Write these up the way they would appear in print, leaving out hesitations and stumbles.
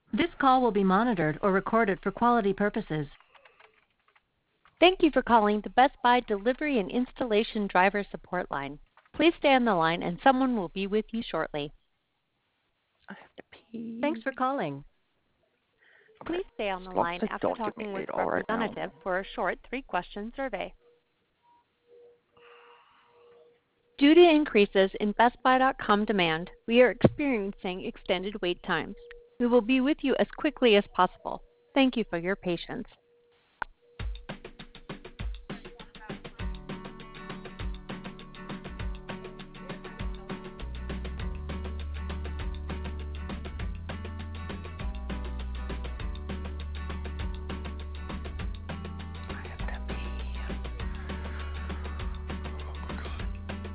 This call will be monitored or recorded for quality purposes. Thank you for calling the Best Buy Delivery and Installation Driver Support Line. Please stay on the line and someone will be with you shortly. I have to pee. Thanks for calling. Please stay on the As long line as I after don't get me talking with ate a all right now. representative for a short 3-question survey. Due to increases in BestBuy.com demand, we are experiencing extended wait times. We will be with you as quickly as possible. Thank you for your patience. I have to pee. Oh my god.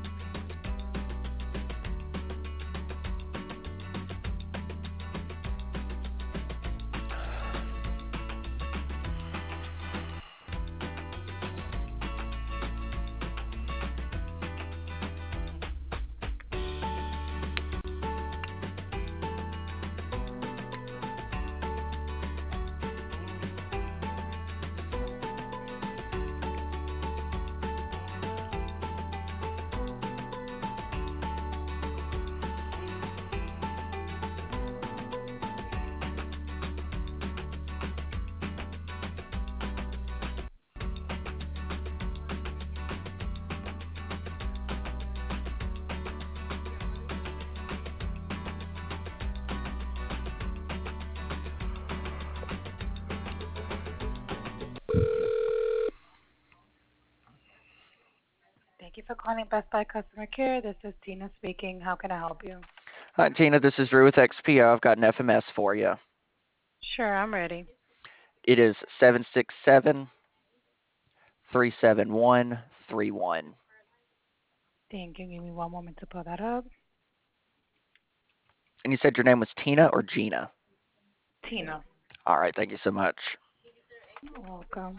Thank you for calling Best Buy Customer Care. This is Tina speaking. How can I help you? Hi, Tina. This is Drew with XPO. I've got an FMS for you. Sure, I'm ready. It is 767-371-31. Thank you. Give me one moment to pull that up. And you said your name was Tina or Gina? Tina. All right. Thank you so much. You're welcome.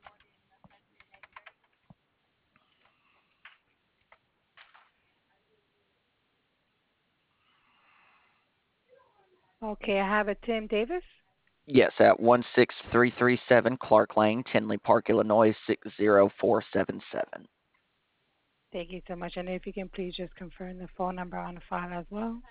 Okay, I have a Tim Davis. Yes, at 16337 Clark Lane, Tinley Park, Illinois 60477. Thank you so much. And if you can please just confirm the phone number on the file as well.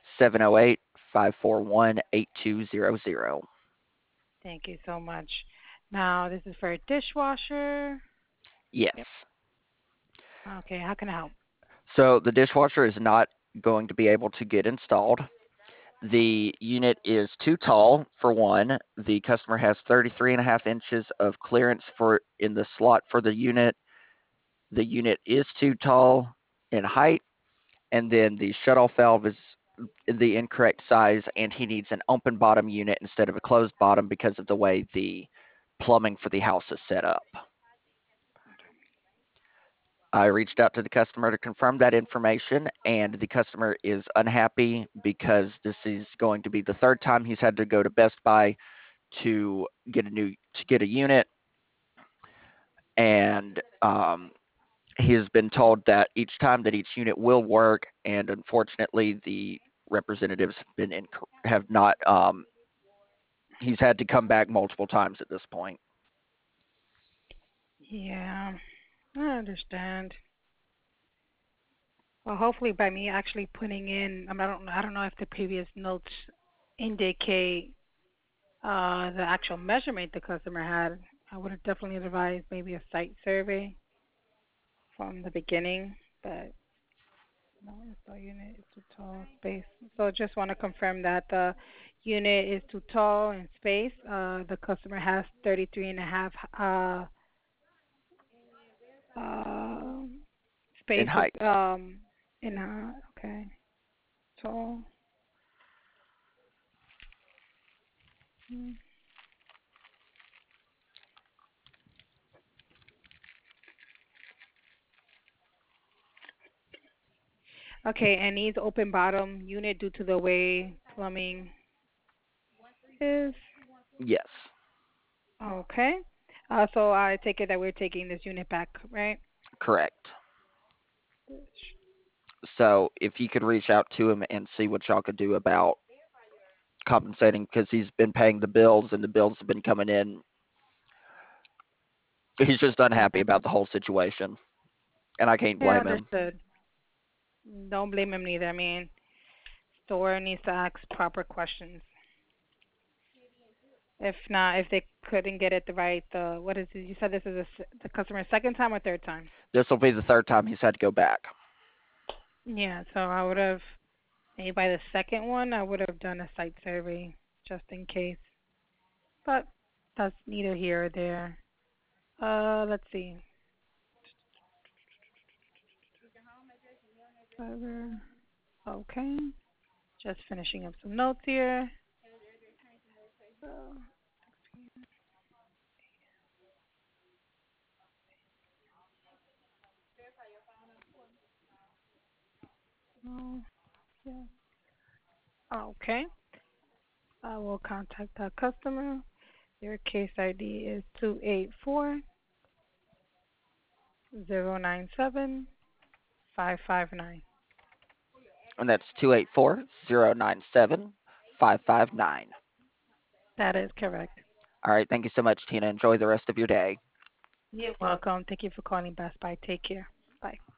708-541-8200. Thank you so much. Now, this is for a dishwasher. Yes. Yep. Okay, how can I help? So the dishwasher is not going to be able to get installed. The unit is too tall, for one. The customer has 33.5 inches of clearance in the slot for the unit. The unit is too tall in height, and then the shutoff valve is the incorrect size, and he needs an open bottom unit instead of a closed bottom because of the way the plumbing for the house is set up. I reached out to the customer to confirm that information, and the customer is unhappy because this is going to be the third time he's had to go to Best Buy to get a unit, and he has been told that each time that each unit will work, and unfortunately the representatives have not. He's had to come back multiple times at this point. Yeah, I understand. Well, hopefully by me actually putting in, I don't know if the previous notes indicate the actual measurement the customer had. I would have definitely advised maybe a site survey from the beginning, but no, the unit is too tall, space. So just want to confirm that the unit is too tall in space. The customer has 33 and a half uh, In space height. in okay, tall. Hmm. Okay, and needs open bottom unit due to the way plumbing is. Yes, Okay. So I take it that we're taking this unit back, right? correct. So if you could reach out to him and see what y'all could do about compensating because he's been paying the bills and the bills have been coming in. He's just unhappy Yeah, about the whole situation, and I can't yeah, blame him. understood. Don't blame him neither. I mean, store needs to ask proper questions. If not, if they couldn't get it the right, what is it? You said this is the customer's second time or third time? This will be the third time he's had to go back. Yeah, so I would have, maybe by the second one, I would have done a site survey just in case. But that's neither here or there. Let's see. Server. Okay. Just finishing up some notes here. So, no, yeah. Okay. I will contact that customer. Your case ID is 284-097-559. And that's 284-097-559. That is correct. All right. Thank you so much, Tina. Enjoy the rest of your day. You're welcome. Thank you for calling Best Buy. Take care. Bye.